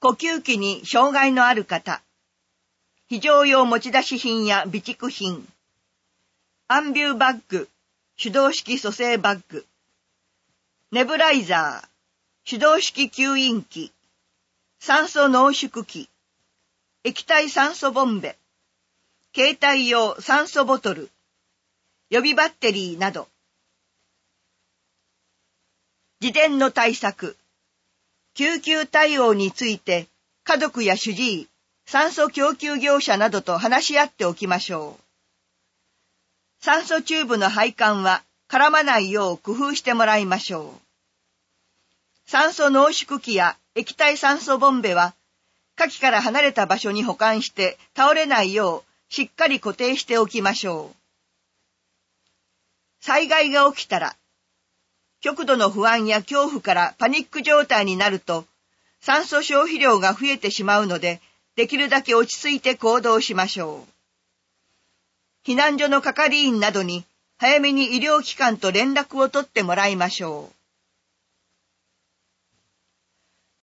呼吸器に障害のある方、非常用持ち出し品や備蓄品、アンビューバッグ、手動式蘇生バッグ、ネブライザー、手動式吸引器、酸素濃縮器、液体酸素ボンベ、携帯用酸素ボトル、予備バッテリーなど。事前の対策。救急対応について家族や主治医、酸素供給業者などと話し合っておきましょう。酸素チューブの配管は絡まないよう工夫してもらいましょう。酸素濃縮器や液体酸素ボンベは火器から離れた場所に保管して倒れないようしっかり固定しておきましょう。災害が起きたら、極度の不安や恐怖からパニック状態になると酸素消費量が増えてしまうので、できるだけ落ち着いて行動しましょう。避難所の係員などに早めに医療機関と連絡を取ってもらいましょう。